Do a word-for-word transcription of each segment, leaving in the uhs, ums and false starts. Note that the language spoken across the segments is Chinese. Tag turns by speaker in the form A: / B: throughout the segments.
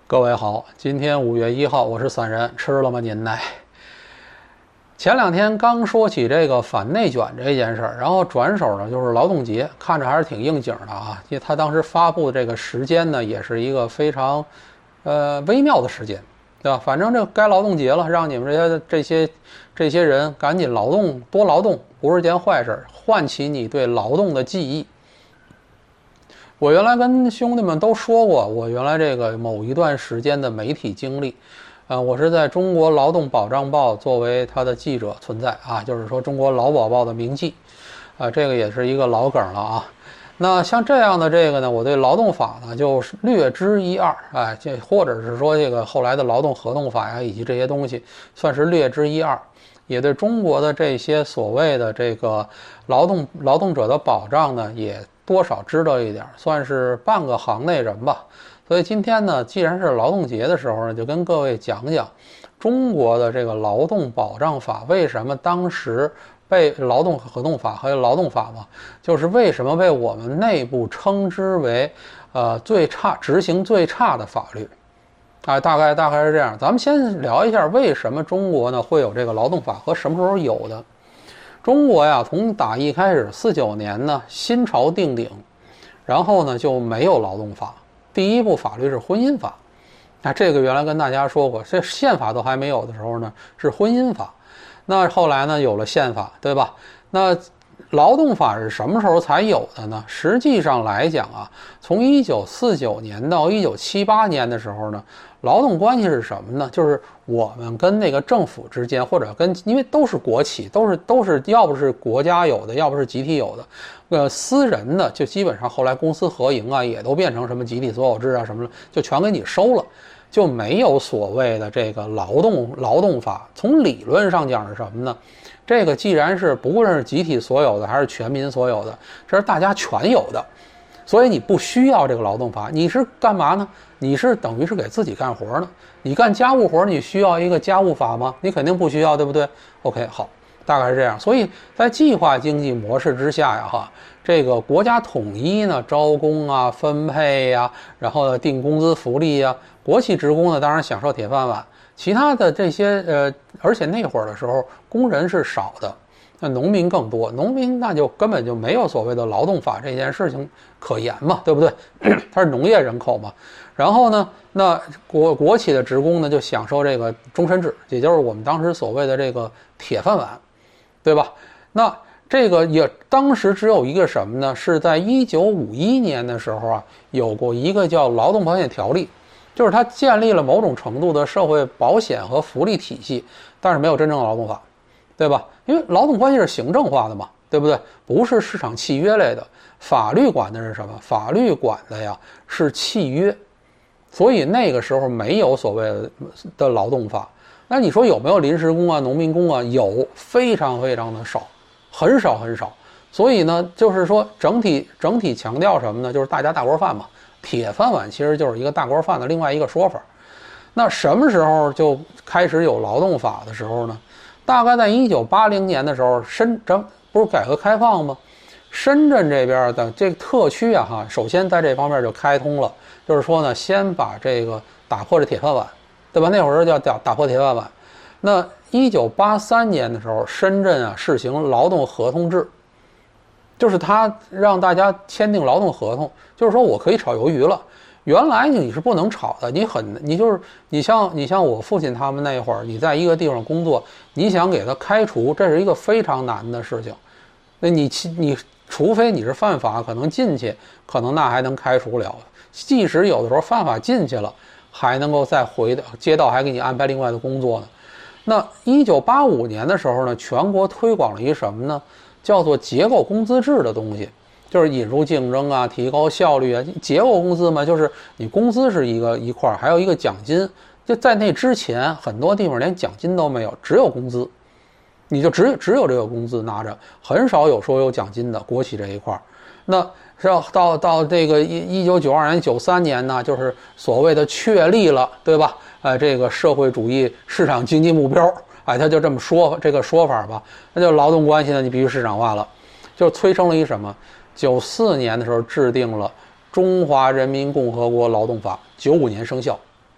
A: 各位好，今天五月一号，我是散人，吃了吗您呢？前两天刚说起这个反内卷这件事儿，然后转手呢就是劳动节，看着还是挺应景的啊。因为他当时发布的这个时间呢，也是一个非常呃微妙的时间，对吧？反正这该劳动节了，让你们这些这些这些人赶紧劳动，多劳动不是件坏事，唤起你对劳动的记忆。我原来跟兄弟们都说过，我原来这个某一段时间的媒体经历，呃，我是在中国劳动保障报作为他的记者存在啊，就是说中国劳保报的名记，啊，这个也是一个老梗了啊。那像这样的这个呢，我对劳动法呢就是略知一二，哎，这或者是说这个后来的劳动合同法呀，以及这些东西，算是略知一二。也对中国的这些所谓的这个劳动劳动者的保障呢，也多少知道一点，算是半个行内人吧。所以今天呢，既然是劳动节的时候呢，就跟各位讲讲中国的这个劳动保障法为什么当时被劳动合同法和劳动法嘛，就是为什么被我们内部称之为呃最差执行最差的法律。啊，大概大概是这样。咱们先聊一下为什么中国呢会有这个劳动法和什么时候有的。中国呀，从打一开始，四九年呢新朝定鼎，然后呢就没有劳动法。第一部法律是婚姻法，那这个原来跟大家说过，这宪法都还没有的时候呢是婚姻法。那后来呢有了宪法，对吧？那劳动法是什么时候才有的呢？实际上来讲啊，从一九四九年到一九七八年的时候呢，劳动关系是什么呢？就是我们跟那个政府之间，或者跟因为都是国企，都是都是要不是国家有的，要不是集体有的，呃，私人的就基本上后来公私合营啊，也都变成什么集体所有制啊什么的，就全给你收了，就没有所谓的这个劳动劳动法。从理论上讲是什么呢？这个既然是不论是集体所有的还是全民所有的，这是大家全有的，所以你不需要这个劳动法。你是干嘛呢？你是等于是给自己干活呢。你干家务活，你需要一个家务法吗？你肯定不需要，对不对 ？OK， 好，大概是这样。所以在计划经济模式之下呀，哈，这个国家统一呢，招工啊、分配呀、啊，然后定工资福利呀、啊，国企职工呢，当然享受铁饭碗。其他的这些呃，而且那会儿的时候，工人是少的，那农民更多，农民那就根本就没有所谓的劳动法这件事情可言嘛，对不对？它是农业人口嘛。然后呢，那国国企的职工呢，就享受这个终身制，也就是我们当时所谓的这个铁饭碗，对吧？那这个也当时只有一个什么呢？是在一九五一年的时候啊，有过一个叫劳动保险条例。就是它建立了某种程度的社会保险和福利体系，但是没有真正的劳动法，对吧？因为劳动关系是行政化的嘛，对不对？不是市场契约类的。法律管的是什么？法律管的呀是契约，所以那个时候没有所谓的劳动法。那你说有没有临时工啊、农民工啊？有，非常非常的少，很少很少。所以呢，就是说整体整体强调什么呢？就是大家大锅饭嘛。铁饭碗其实就是一个大锅饭的另外一个说法。那什么时候就开始有劳动法的时候呢？大概在一九八零年的时候，深圳不是改革开放吗？深圳这边的这个特区啊，哈，首先在这方面就开通了，就是说呢，先把这个打破这铁饭碗，对吧？那会儿叫打打破铁饭碗。那一九八三年的时候，深圳啊试行劳动合同制。就是他让大家签订劳动合同，就是说我可以炒鱿鱼了。原来你是不能炒的，你很你就是你像你像我父亲他们那会儿，你在一个地方工作，你想给他开除，这是一个非常难的事情。那你你除非你是犯法，可能进去，可能那还能开除了。即使有的时候犯法进去了，还能够再回到街道，还给你安排另外的工作呢。那一九八五年的时候呢，全国推广了一什么呢？叫做结构工资制的东西，就是引入竞争啊，提高效率啊。结构工资嘛，就是你工资是一个一块，还有一个奖金。就在那之前，很多地方连奖金都没有，只有工资，你就只有只有这个工资拿着，很少有说有奖金的。国企这一块，那是要到到这个一一九九二年、九三年呢，就是所谓的确立了，对吧？呃，这个社会主义市场经济目标。哎，他就这么说这个说法吧，那就劳动关系呢，你必须市场化了，就催生了一什么？九四年的时候制定了《中华人民共和国劳动法》，九五年生效。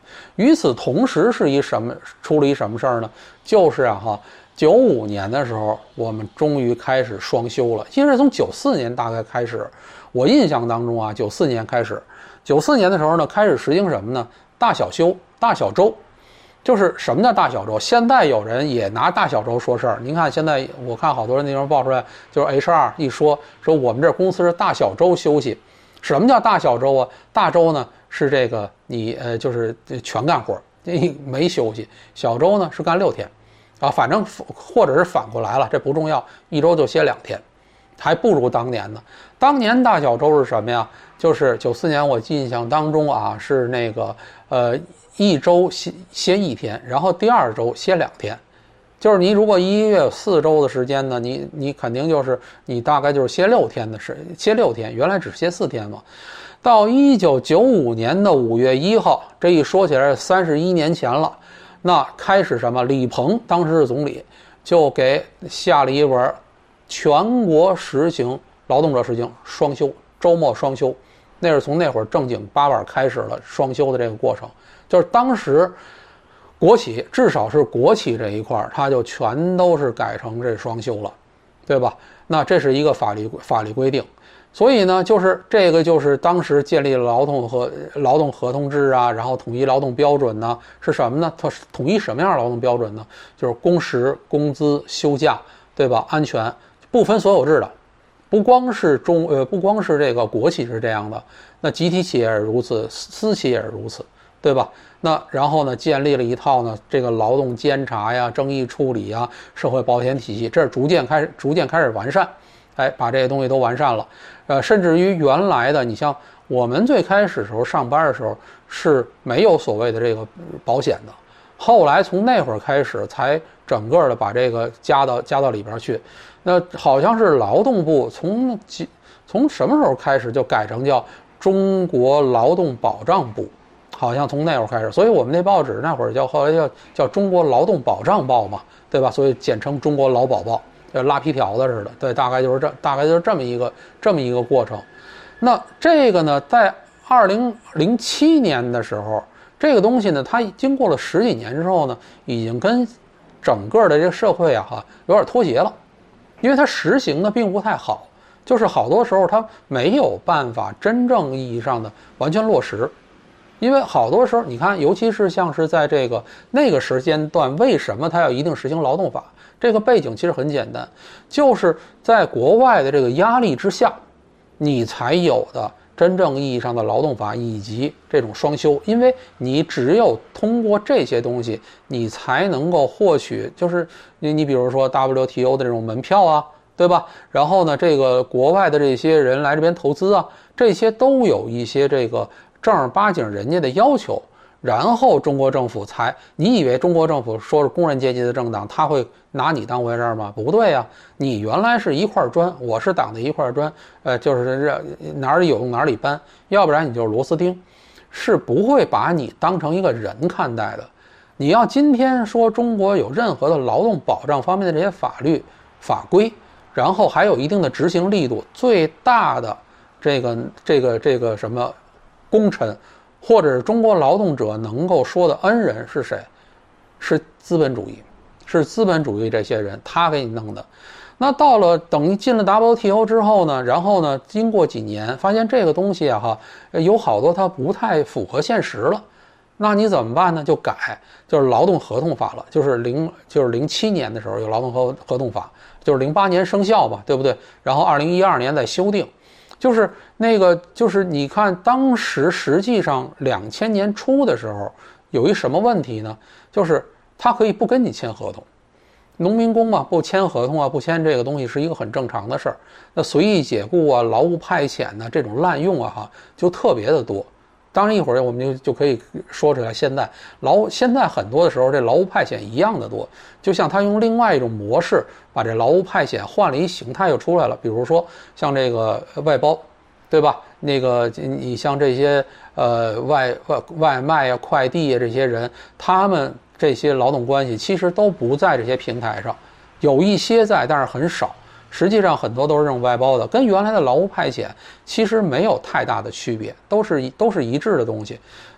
A: 与此同时是一什么出了一什么事儿呢？就是啊哈，九五年的时候，我们终于开始双休了。其实从九四年大概开始，我印象当中啊，九四年开始，九四年的时候呢，开始实行什么呢？大小休、大小周。就是什么叫大小周？现在有人也拿大小周说事儿。您看现在我看好多人那时候爆出来，就是 H R 一说说我们这公司是大小周休息。什么叫大小周啊？大周呢是这个你呃就是全干活，没休息；小周呢是干六天，啊，反正或者是反过来了，这不重要，一周就歇两天，还不如当年呢。当年大小周是什么呀？就是九四年我印象当中啊是那个呃。一周歇歇一天，然后第二周歇两天，就是你如果一个月有四周的时间呢，你你肯定就是你大概就是歇六天的时歇六天，原来只歇四天嘛。到一九九五年的五月一号，这一说起来三十一年前了，那开始什么？李鹏当时是总理，就给下了一文，全国实行劳动者实行双休，周末双休。那是从那会儿正经八板开始了双休的这个过程。就是当时国企，至少是国企这一块，它就全都是改成这双休了，对吧？那这是一个法律法律规定，所以呢，就是这个就是当时建立了劳动和劳动合同制啊，然后统一劳动标准呢，是什么呢？它统一什么样的劳动标准呢？就是工时、工资、休假，对吧？安全不分所有制的，不光是中呃不光是这个国企是这样的，那集体企业也如此，私企也是如此。对吧？那然后呢，建立了一套呢，这个劳动监察呀、争议处理呀、社会保险体系，这是逐渐开始、逐渐开始完善，哎，把这些东西都完善了。呃，甚至于原来的，你像我们最开始时候上班的时候是没有所谓的这个保险的，后来从那会儿开始才整个的把这个加到加到里边去。那好像是劳动部从几从什么时候开始就改成叫中国劳动保障部？好像从那会儿开始，所以我们那报纸那会儿叫后来叫叫中国劳动保障报嘛，对吧？所以简称中国劳保报，就拉皮条子似的，对，大概就是这，大概就是这么一个这么一个过程。那这个呢，在二零零七年的时候，这个东西呢，它经过了十几年之后呢，已经跟整个的这个社会啊哈有点脱节了，因为它实行的并不太好，就是好多时候它没有办法真正意义上的完全落实。因为好多时候，你看，尤其是像是在这个那个时间段，为什么它要一定实行劳动法？这个背景其实很简单，就是在国外的这个压力之下，你才有的真正意义上的劳动法以及这种双休。因为你只有通过这些东西，你才能够获取，就是你你比如说 W T O 的这种门票啊，对吧？然后呢，这个国外的这些人来这边投资啊，这些都有一些这个正儿八经人家的要求，然后中国政府才，你以为中国政府说是工人阶级的政党，他会拿你当回事吗？不对呀、啊，你原来是一块砖，我是党的一块砖，呃，就是哪里有用哪里搬，要不然你就是螺丝钉，是不会把你当成一个人看待的。你要今天说中国有任何的劳动保障方面的这些法律法规，然后还有一定的执行力度，最大的这个这个这个什么功臣，或者是中国劳动者能够说的恩人是谁？是资本主义，是资本主义这些人他给你弄的。那到了等于进了 W T O 之后呢，然后呢，经过几年发现这个东西啊哈，有好多它不太符合现实了。那你怎么办呢？就改，就是劳动合同法了，就是零就是零七年的时候有劳动合合同法，就是零八年生效嘛，对不对？然后二零一二年再修订。就是那个，就是你看，当时实际上两千年初的时候，有一什么问题呢？就是他可以不跟你签合同，农民工嘛，不签合同啊，不签这个东西是一个很正常的事儿。那随意解雇啊、劳务派遣呢、啊，这种滥用啊，哈，就特别的多。当然，一会儿我们就就可以说出来，现在劳现在很多的时候，这劳务派遣一样的多，就像他用另外一种模式把这劳务派遣换了一形态又出来了。比如说像这个外包，对吧？那个你像这些呃外外外卖啊、快递啊这些人，他们这些劳动关系其实都不在这些平台上，有一些在，但是很少。实际上很多都是这种外包的，跟原来的劳务派遣其实没有太大的区别，都是都是一致的东西。那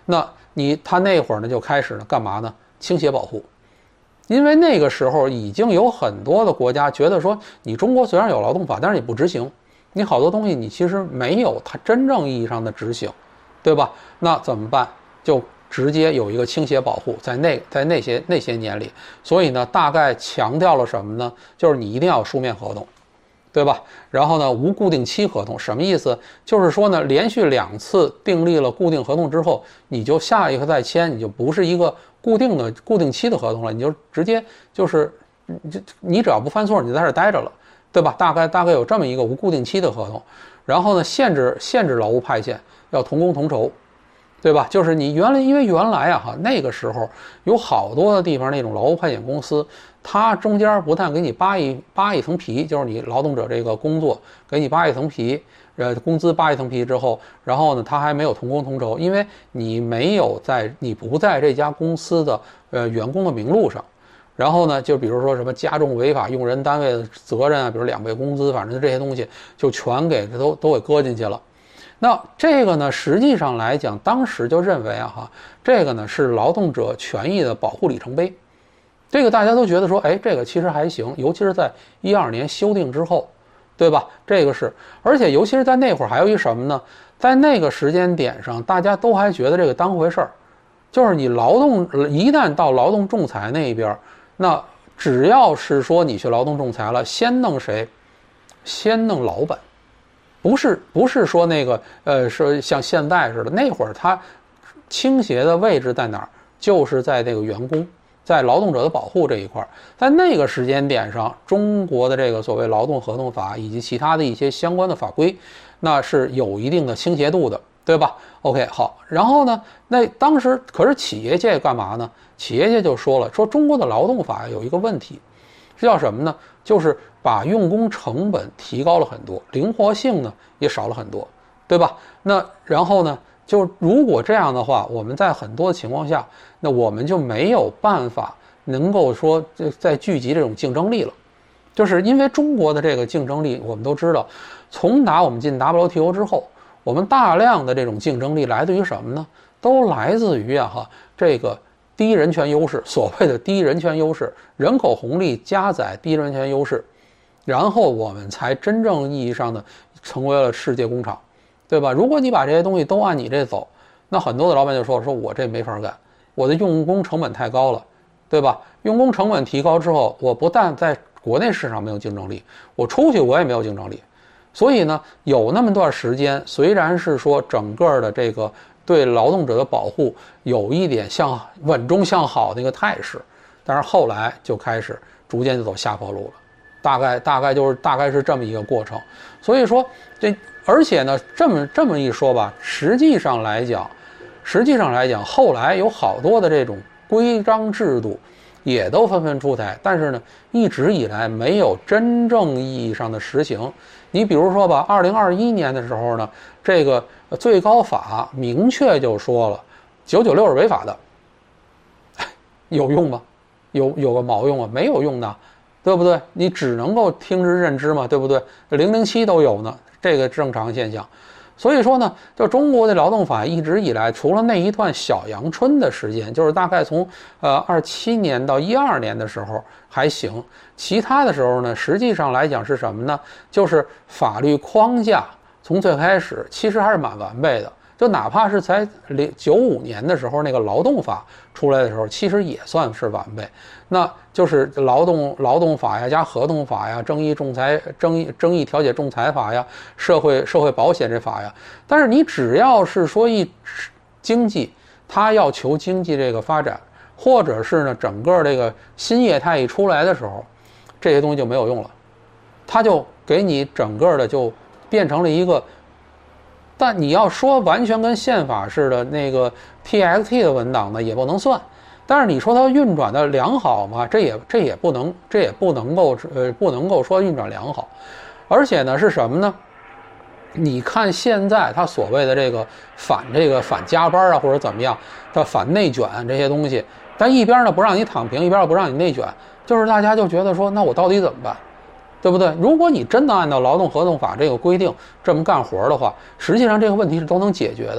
A: 你他那会儿呢就开始呢干嘛呢？倾斜保护。因为那个时候已经有很多的国家觉得说，你中国虽然有劳动法，但是你不执行，你好多东西你其实没有它真正意义上的执行，对吧？那怎么办？就直接有一个倾斜保护，在那在那些那些年里，所以呢，大概强调了什么呢？就是你一定要有书面合同，对吧？然后呢，无固定期合同，什么意思？就是说呢，连续两次订立了固定合同之后，你就下一个再签，你就不是一个固定的固定期的合同了，你就直接就是你你只要不犯错，你就在这儿待着了，对吧？大概大概有这么一个无固定期的合同，然后呢，限制限制劳务派遣，要同工同酬，对吧？就是你原来因为原来啊哈那个时候有好多的地方那种劳务派遣公司，它中间不但给你扒一扒一层皮，就是你劳动者这个工作给你扒一层皮。呃，工资扒一层皮之后，然后呢，他还没有同工同酬，因为你没有在，你不在这家公司的呃员工的名录上。然后呢，就比如说什么加重违法用人单位的责任啊，比如两倍工资，反正这些东西就全给都都给搁进去了。那这个呢，实际上来讲，当时就认为啊哈，这个呢是劳动者权益的保护里程碑。这个大家都觉得说，哎，这个其实还行，尤其是在一二年修订之后。对吧？这个是，而且尤其是在那会儿还有一什么呢？在那个时间点上，大家都还觉得这个当回事儿，就是你劳动一旦到劳动仲裁那一边，那只要是说你去劳动仲裁了，先弄谁？先弄老板，不是不是说那个呃，说像现在似的，那会儿他倾斜的位置在哪儿？就是在这个员工。在劳动者的保护这一块，在那个时间点上，中国的这个所谓劳动合同法以及其他的一些相关的法规，那是有一定的倾斜度的，对吧 ？OK， 好，然后呢，那当时可是企业界干嘛呢？企业界就说了，说中国的劳动法有一个问题，是叫什么呢？就是把用工成本提高了很多，灵活性呢也少了很多，对吧？那然后呢？就如果这样的话，我们在很多的情况下，那我们就没有办法能够说再聚集这种竞争力了。就是因为中国的这个竞争力，我们都知道，从打我们进 W T O 之后，我们大量的这种竞争力来自于什么呢？都来自于啊哈这个低人权优势，所谓的低人权优势，人口红利加载低人权优势，然后我们才真正意义上的成为了世界工厂。对吧？如果你把这些东西都按你这走，那很多的老板就说：“说我这没法干，我的用工成本太高了，对吧？用工成本提高之后，我不但在国内市场没有竞争力，我出去我也没有竞争力。所以呢，有那么段时间，虽然是说整个的这个对劳动者的保护有一点向稳中向好的一个态势，但是后来就开始逐渐就走下坡路了。大概大概就是大概是这么一个过程。所以说这。”而且呢，这么这么一说吧，实际上来讲，实际上来讲，后来有好多的这种规章制度，也都纷纷出台，但是呢，一直以来没有真正意义上的实行。你比如说吧，二零二一年的时候呢，这个最高法明确就说了，九九六是违法的，有用吗？有有个毛用啊？没有用的，对不对？你只能够听之任之嘛，对不对？零零七都有呢。这个正常现象，所以说呢，就中国的劳动法一直以来，除了那一段小阳春的时间，就是大概从呃二七年到一二年的时候还行，其他的时候呢，实际上来讲是什么呢？就是法律框架从最开始其实还是蛮完备的，就哪怕是才九五年的时候那个劳动法出来的时候，其实也算是完备。那就是劳动劳动法呀，加合同法呀，争议仲裁争议争议调解仲裁法呀，社会社会保险这法呀。但是你只要是说一经济，它要求经济这个发展，或者是呢整个这个新业态一出来的时候，这些东西就没有用了，它就给你整个的就变成了一个。但你要说完全跟宪法似的那个 T X T 的文档呢，也不能算。但是你说它运转的良好嘛？这也这也不能这也不能够呃不能够说运转良好，而且呢是什么呢？你看现在它所谓的这个反这个反加班啊或者怎么样，它反内卷这些东西，但一边呢不让你躺平，一边不让你内卷，就是大家就觉得说，那我到底怎么办？对不对？如果你真的按照劳动合同法这个规定这么干活的话，实际上这个问题是都能解决的。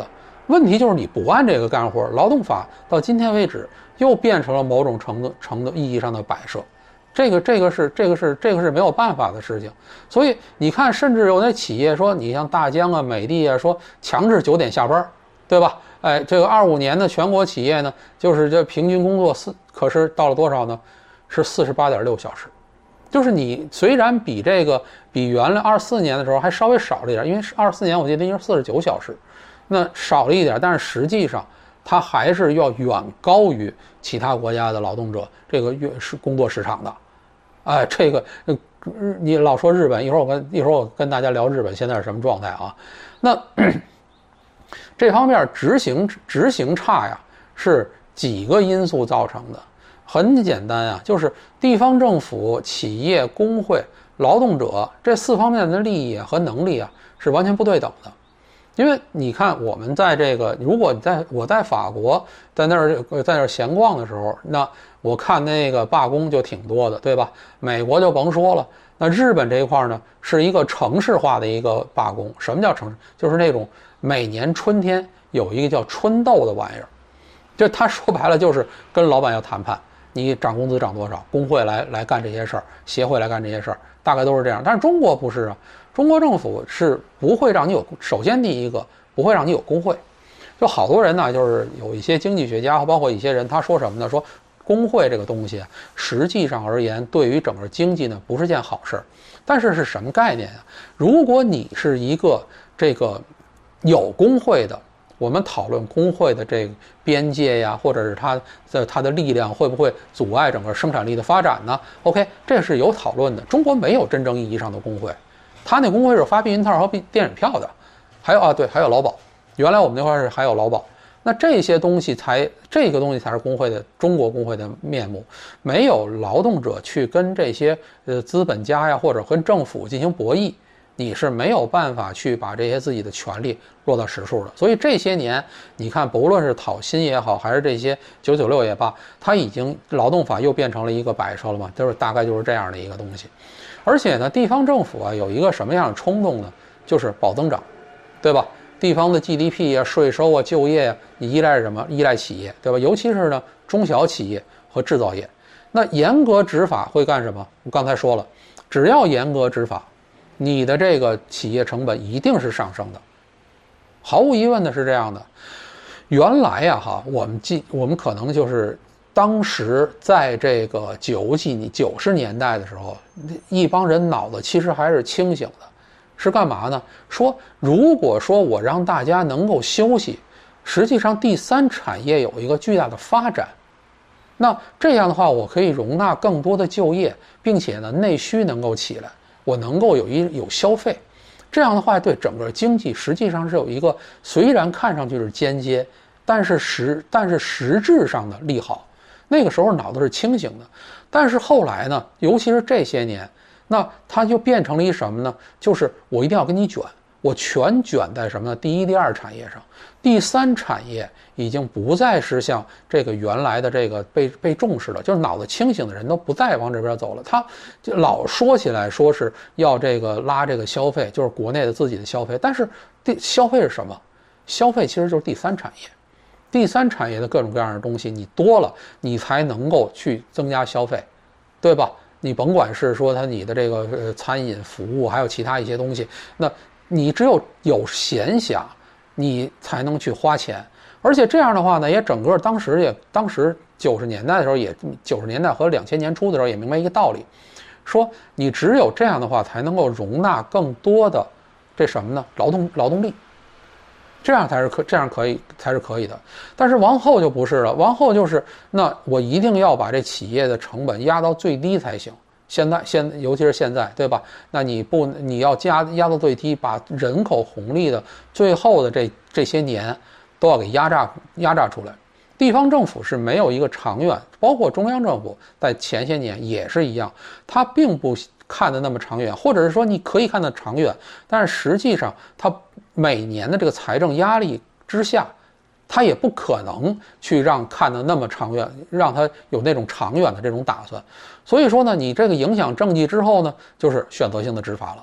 A: 问题就是你不按这个干活，劳动法到今天为止又变成了某种程度程度意义上的摆设，这个这个是这个是这个是没有办法的事情。所以你看，甚至有那企业说，你像大疆啊、美的啊，说强制九点下班，对吧？哎，这个二五年的全国企业呢，就是这平均工作四，可是到了多少呢？是四十八点六小时。就是你虽然比这个比原来二四年的时候还稍微少了一点，因为二四年我记得应该是四十九小时，那少了一点，但是实际上它还是要远高于其他国家的劳动者这个月是工作时长的。哎，这个你老说日本，一会儿我跟一会儿我跟大家聊日本现在是什么状态啊？那这方面执行执行差呀，是几个因素造成的。很简单啊，就是地方政府、企业、工会、劳动者这四方面的利益和能力啊是完全不对等的。因为你看，我们在这个，如果你在我在法国在那儿在那儿闲逛的时候，那我看那个罢工就挺多的，对吧？美国就甭说了。那日本这一块呢，是一个城市化的一个罢工。什么叫城市？就是那种每年春天有一个叫春斗的玩意儿，就他说白了就是跟老板要谈判。你涨工资涨多少？工会来来干这些事儿，协会来干这些事儿，大概都是这样。但是中国不是啊，中国政府是不会让你有，首先第一个不会让你有工会。就好多人呢，就是有一些经济学家，包括一些人，他说什么呢？说工会这个东西，实际上而言，对于整个经济呢，不是件好事儿。但是是什么概念啊？如果你是一个这个有工会的。我们讨论工会的这个边界呀，或者是它的它的力量会不会阻碍整个生产力的发展呢 ？OK， 这是有讨论的。中国没有真正意义上的工会，他那工会是发避孕套和电影票的，还有啊对，还有劳保。原来我们那块是还有劳保，那这些东西才这个东西才是工会的中国工会的面目。没有劳动者去跟这些呃资本家呀，或者跟政府进行博弈。你是没有办法去把这些自己的权利落到实处的，所以这些年你看，不论是讨薪也好，还是这些九九六也罢，它已经劳动法又变成了一个摆设了嘛，就是大概就是这样的一个东西。而且呢，地方政府啊有一个什么样的冲动呢？就是保增长，对吧？地方的 G D P 啊、税收啊、就业啊，你依赖什么？依赖企业，对吧？尤其是呢中小企业和制造业。那严格执法会干什么？我刚才说了，只要严格执法。你的这个企业成本一定是上升的，毫无疑问的是这样的。原来呀，哈，我们记我们可能就是当时在这个九几九十年代的时候，一帮人脑子其实还是清醒的，是干嘛呢？说如果说我让大家能够休息，实际上第三产业有一个巨大的发展，那这样的话，我可以容纳更多的就业，并且呢，内需能够起来。我能够有一有消费，这样的话对整个经济实际上是有一个虽然看上去是间接，但是实但是实质上的利好。那个时候脑子是清醒的，但是后来呢，尤其是这些年，那它就变成了一什么呢？就是我一定要跟你卷，我全卷在什么呢？第一、第二产业上，第三产业已经不再是像这个原来的这个被被重视了，就是脑子清醒的人都不再往这边走了。他就老说起来说是要这个拉这个消费，就是国内的自己的消费，但是第消费是什么？消费其实就是第三产业，第三产业的各种各样的东西你多了，你才能够去增加消费，对吧？你甭管是说它你的这个呃餐饮服务，还有其他一些东西，那你只有有闲暇，你才能去花钱。而且这样的话呢，也整个当时也当时九十年代的时候也九十年代和两千年初的时候也明白一个道理，说你只有这样的话才能够容纳更多的这什么呢？劳动劳动力，这样才是可这样可以才是可以的。但是往后就不是了，往后就是那我一定要把这企业的成本压到最低才行。现在现尤其是现在，对吧？那你不你要加压到最低，把人口红利的最后的这这些年都要给压榨压榨出来。地方政府是没有一个长远，包括中央政府在前些年也是一样，它并不看得那么长远，或者是说你可以看得长远，但是实际上它每年的这个财政压力之下，他也不可能去让看得那么长远，让他有那种长远的这种打算。所以说呢，你这个影响政绩之后呢，就是选择性的执法了。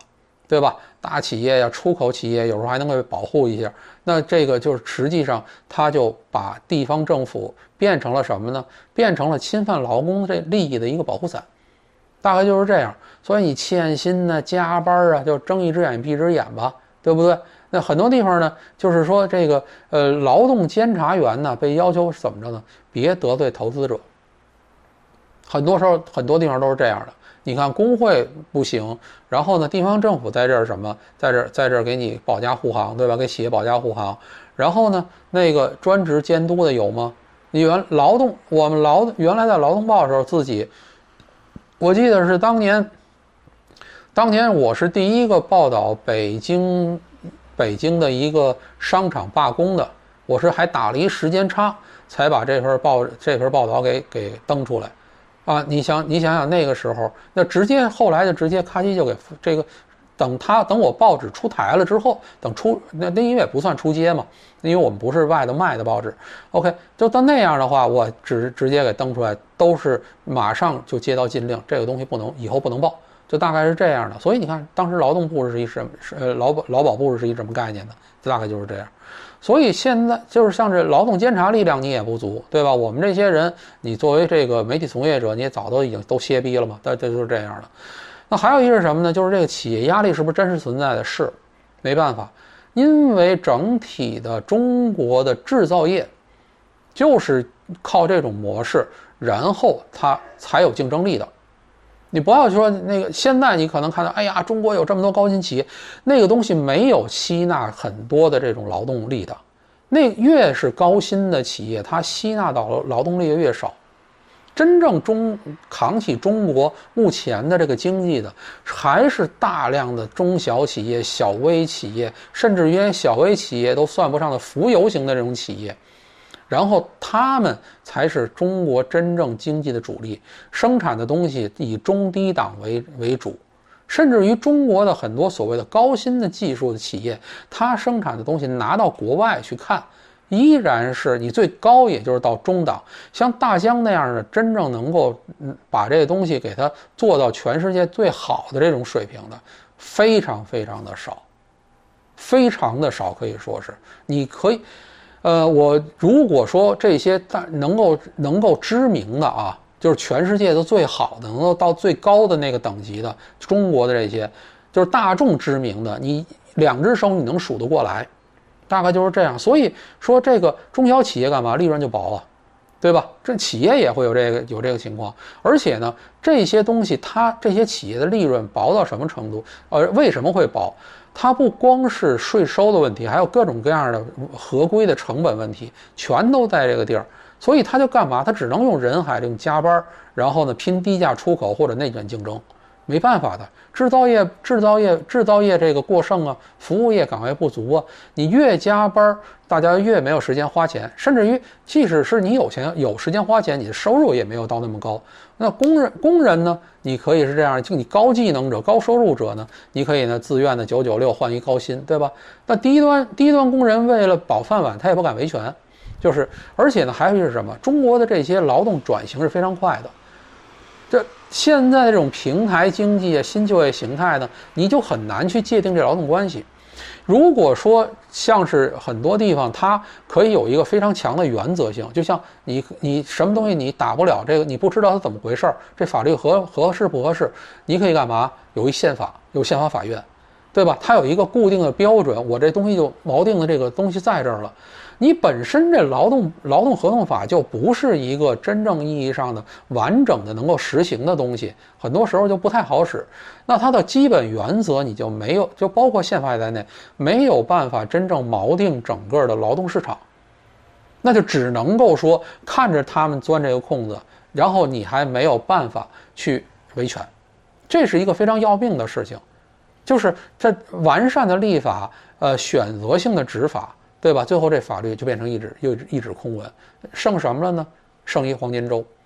A: 对吧？大企业呀、出口企业有时候还能够保护一下。那这个就是实际上，他就把地方政府变成了什么呢？变成了侵犯劳工这利益的一个保护伞，大概就是这样。所以你欠薪呢、加班啊，就睁一只眼闭一只眼吧，对不对？那很多地方呢，就是说这个呃，劳动监察员呢被要求怎么着呢？别得罪投资者。很多时候，很多地方都是这样的。你看工会不行，然后呢，地方政府在这儿什么，在这儿在这儿给你保驾护航，对吧？给企业保驾护航。然后呢，那个专职监督的有吗？你原劳动，我们劳原来在劳动报的时候，自己，我记得是当年，当年我是第一个报道北京，北京的一个商场罢工的，我是还打了一时间差，才把这份报这份报道给给登出来。啊，你想，你想想那个时候，那直接后来就直接咔叽就给这个，等他等我报纸出台了之后，等出那那因为也不算出街嘛，因为我们不是外头卖的报纸 ，OK， 就到那样的话，我直直接给登出来，都是马上就接到禁令，这个东西不能以后不能报，就大概是这样的。所以你看，当时劳动部是一什么，呃，劳保劳保部是一什么概念呢？大概就是这样。所以现在就是像这劳动监察力量你也不足，对吧？我们这些人，你作为这个媒体从业者，你也早都已经都歇逼了嘛，但这就是这样的。那还有一个是什么呢？就是这个企业压力是不是真实存在的？是，没办法，因为整体的中国的制造业就是靠这种模式，然后它才有竞争力的。你不要说那个，现在你可能看到，哎呀，中国有这么多高新企业，那个东西没有吸纳很多的这种劳动力的。那越是高薪的企业，它吸纳到劳动力越少。真正中扛起中国目前的这个经济的，还是大量的中小企业、小微企业，甚至于连小微企业都算不上的浮游型的这种企业。然后他们才是中国真正经济的主力，生产的东西以中低档为为主，甚至于中国的很多所谓的高新的技术的企业，它生产的东西拿到国外去看，依然是你最高也就是到中档，像大疆那样的真正能够把这个东西给它做到全世界最好的这种水平的，非常非常的少，非常的少，可以说是你可以。呃，我如果说这些大能够能够知名的啊，就是全世界的最好的，能够到最高的那个等级的，中国的这些，就是大众知名的，你两只手你能数得过来，大概就是这样。所以说这个中小企业干嘛利润就薄啊，对吧？这企业也会有这个有这个情况，而且呢，这些东西它这些企业的利润薄到什么程度？呃，为什么会薄？它不光是税收的问题，还有各种各样的合规的成本问题，全都在这个地儿。所以它就干嘛？它只能用人海，用加班，然后呢拼低价出口或者内卷竞争，没办法的。制造业、制造业、制造业这个过剩啊，服务业岗位不足啊，你越加班，大家越没有时间花钱，甚至于即使是你有钱有时间花钱，你的收入也没有到那么高。那工人工人呢？你可以是这样，就你高技能者、高收入者呢，你可以呢自愿的九九六换一高薪，对吧？那低端低端工人为了保饭碗，他也不敢维权，就是而且呢，还是什么？中国的这些劳动转型是非常快的。这现在这种平台经济啊、新就业形态呢，你就很难去界定这劳动关系。如果说像是很多地方，它可以有一个非常强的原则性，就像你你什么东西你打不了这个，你不知道它怎么回事，这法律合合适不合适，你可以干嘛？有一宪法，有宪法法院，对吧？它有一个固定的标准，我这东西就锚定的这个东西在这儿了。你本身这劳动劳动合同法就不是一个真正意义上的完整的能够实行的东西，很多时候就不太好使。那它的基本原则你就没有，就包括宪法在内，没有办法真正锚定整个的劳动市场，那就只能够说看着他们钻这个空子，然后你还没有办法去维权，这是一个非常要命的事情。就是这完善的立法，呃，选择性的执法。对吧？最后这法律就变成一纸又一纸空文，剩什么了呢？剩一黄金周，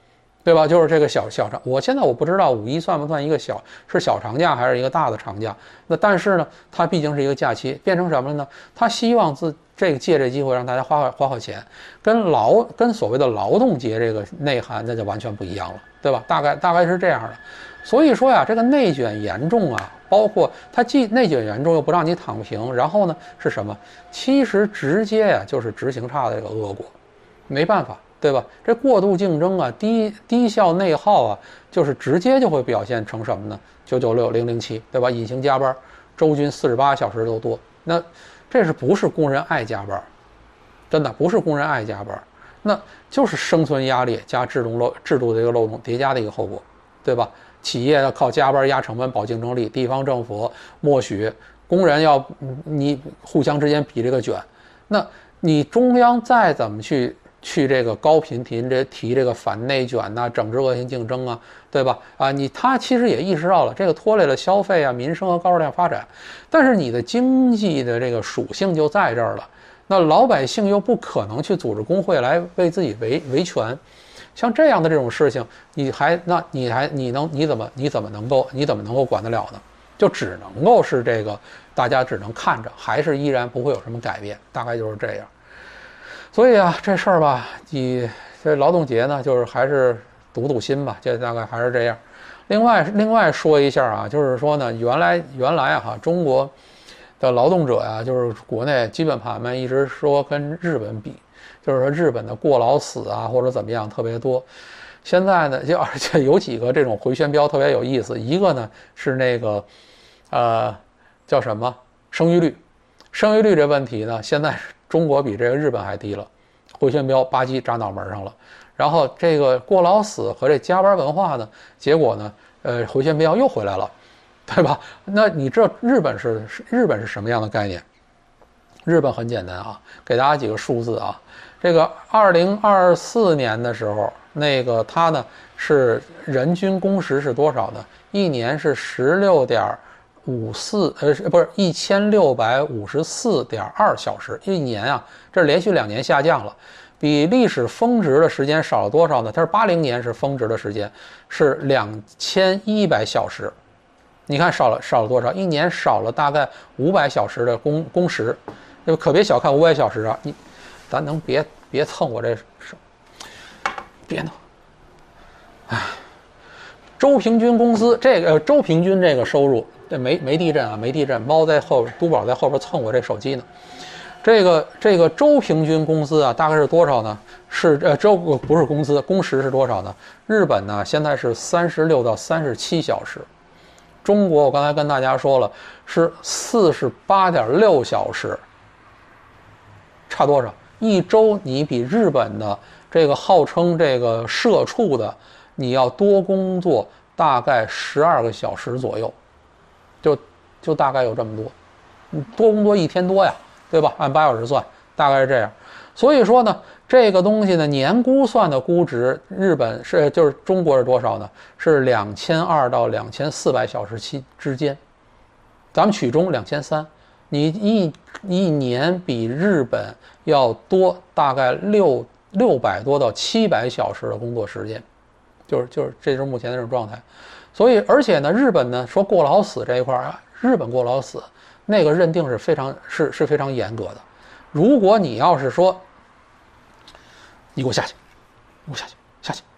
A: 对吧？就是这个小小长，我现在我不知道五一算不算一个小是小长假还是一个大的长假。那但是呢，它毕竟是一个假期，变成什么了呢？他希望自这个借这机会让大家花花花钱，跟劳跟所谓的劳动节这个内涵那就完全不一样了，对吧？大概大概是这样的。所以说呀，这个内卷严重啊，包括它既内卷严重又不让你躺平，然后呢是什么？其实直接呀就是执行差的这个恶果，没办法。对吧？这过度竞争啊，低低效内耗啊，就是直接就会表现成什么呢？九九六零零七，对吧？隐形加班，周均四十八小时都多。那这是不是工人爱加班？真的不是工人爱加班，那就是生存压力加制度漏制度的一个漏洞叠加的一个后果，对吧？企业要靠加班压成本保竞争力，地方政府默许，工人要你互相之间比这个卷，那你中央再怎么去？去这个高频提这提这个反内卷呐、啊，整治恶性竞争啊，对吧？啊，你他其实也意识到了这个拖累了消费啊、民生和高质量发展，但是你的经济的这个属性就在这儿了。那老百姓又不可能去组织工会来为自己维维权，像这样的这种事情，你还那你还你能你怎么你怎么能够你怎么能够管得了呢？就只能够是这个大家只能看着，还是依然不会有什么改变，大概就是这样。所以啊，这事儿吧，你这劳动节呢，就是还是赌赌心吧，这大概还是这样。另外，另外说一下啊，就是说呢，原来原来啊哈，中国的劳动者呀、啊，就是国内基本盘们一直说跟日本比，就是说日本的过劳死啊或者怎么样特别多。现在呢，就而且有几个这种回旋镖特别有意思，一个呢是那个呃叫什么生育率，生育率这问题呢，现在中国比这个日本还低了，回旋镖吧唧扎脑门上了。然后这个过劳死和这加班文化呢，结果呢，呃，回旋镖又回来了，对吧？那你这日本是日本是什么样的概念？日本很简单啊，给大家几个数字啊。这个二零二四年的时候，那个它呢是人均工时是多少呢？一年是十六点五四呃不是一千六百五十四点二小时一年啊，这连续两年下降了，比历史峰值的时间少了多少呢？它是八零年是峰值的时间，是两千一百小时。你看少了少了多少？一年少了大概五百小时的工工时，就可别小看五百小时啊！你，咱能别别蹭我这，别弄，哎。周平均工资，这个周平均这个收入，这没没地震啊，没地震，猫在后边，都宝在后边蹭我这手机呢。这个这个周平均工资啊，大概是多少呢？是呃周不是工资，工时是多少呢？日本呢现在是三十六到三十七小时，中国我刚才跟大家说了是四十八点六小时，差多少？一周你比日本的这个号称这个社畜的。你要多工作大概十二个小时左右，就就大概有这么多，你多工作一天多呀，对吧？按八小时算，大概是这样。所以说呢，这个东西呢，年估算的估值，日本是就是中国是多少呢？是两千二到两千四百小时期之间，咱们取中两千三，你一一年比日本要多大概六六百多到七百小时的工作时间。就是就是这就是目前的这种状态，所以而且呢，日本呢说过劳死这一块啊，日本过劳死那个认定是非常是是非常严格的。如果你要是说，你给我下去，你给我下去，下去，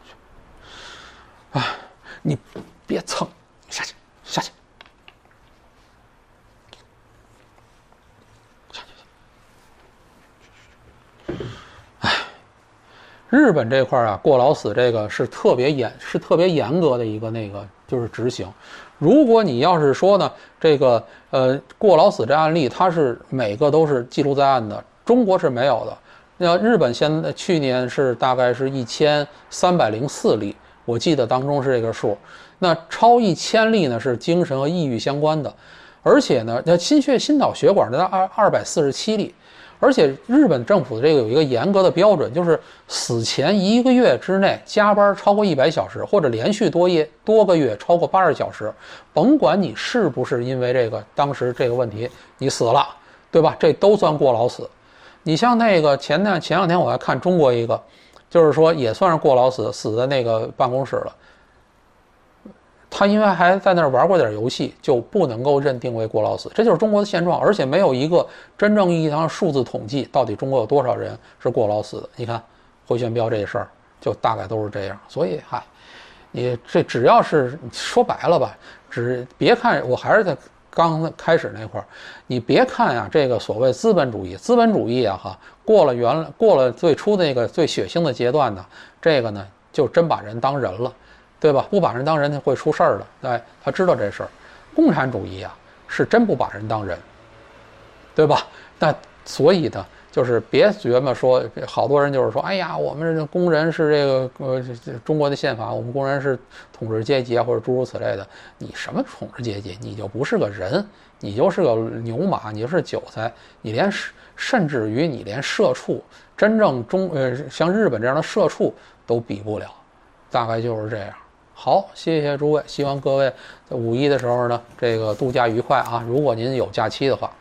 A: 啊，你别蹭，下去，下去，下去，哎。日本这块啊，过劳死这个是特别严，是特别严格的一个那个就是执行。如果你要是说呢，这个呃过劳死这案例，它是每个都是记录在案的，中国是没有的。那日本现在去年是大概是一千三百零四例，我记得当中是这个数。那超一千例呢是精神和抑郁相关的，而且呢，那心血心脑血管的二二百四十七例。而且日本政府的这个有一个严格的标准，就是死前一个月之内加班超过一百小时，或者连续多夜多个月超过八十小时，甭管你是不是因为这个当时这个问题你死了，对吧？这都算过劳死。你像那个前两前两天我还看中国一个就是说也算是过劳死，死在那个办公室了。他因为还在那儿玩过点游戏，就不能够认定为过劳死，这就是中国的现状。而且没有一个真正意义上的数字统计，到底中国有多少人是过劳死的？你看回旋镖这事儿，就大概都是这样。所以，嗨，你这只要是说白了吧，只别看我还是在刚开始那块儿，你别看呀、啊，这个所谓资本主义，资本主义啊哈，过了原过了最初那个最血腥的阶段呢，这个呢就真把人当人了。对吧？不把人当人会出事儿的，哎，他知道这事儿。共产主义啊，是真不把人当人，对吧？那所以呢，就是别觉得说，好多人就是说，哎呀，我们工人是这个呃中国的宪法，我们工人是统治阶级啊，或者诸如此类的。你什么统治阶级？你就不是个人，你就是个牛马，你就是韭菜，你连甚至于你连社畜，真正中呃像日本这样的社畜都比不了，大概就是这样。好，谢谢诸位，希望各位在五一的时候呢，这个度假愉快啊！如果您有假期的话。